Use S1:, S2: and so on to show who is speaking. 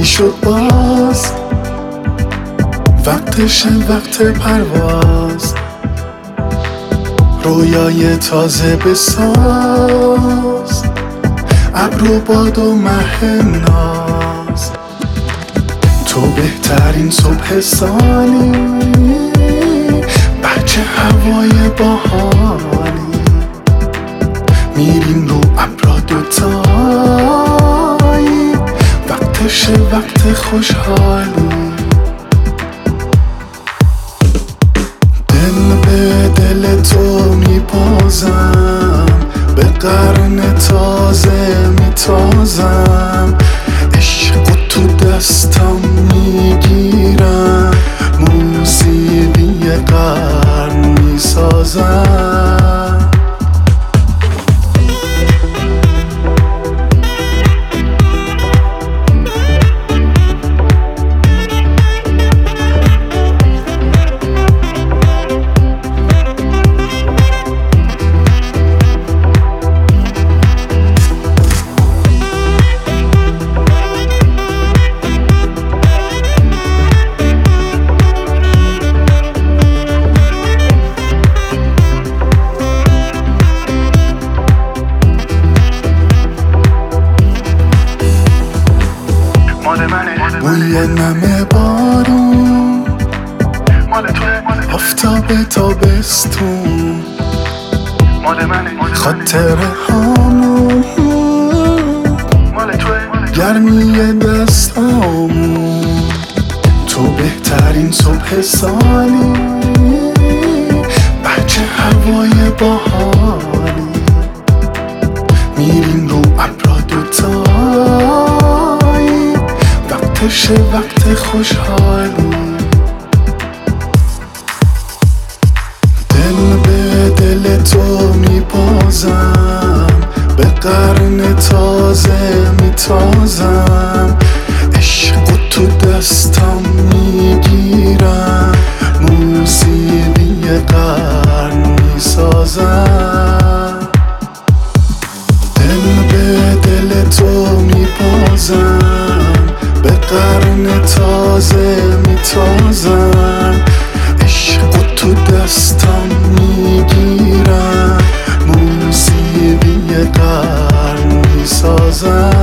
S1: چی شد باز؟ وقتشه، وقت پرواز. رویای تازه بساز، ابر و باد و مه ناز. تو بهترین صبح سالی، بچه هوای باحالی. میریم رو ابرا دوتایی، وقتشه، وقت خوشحالی. دل به دل تو میبازم، به قرن تازه میتازم. عشق تو دستم میگیرم، موسیقی قرن میسازم. بوی نم بارون، آفتاب تابستون، خاطره هامون، گرمی دستامون. تو بهترین صبح سالی، بچه هوای باحالی. میریم رو ابرا دوتایی، وقتشه، وقت خوشحالی. دل به دل تو میبازم، به قرن تازه میتازم. عشق تو دستم میگیرم، موسیقی قرن میسازم. دل به دل تو میبازم، به قرن تازه میتازم. عشق تو دستم میگیرم، موسیقی قرن میسازم.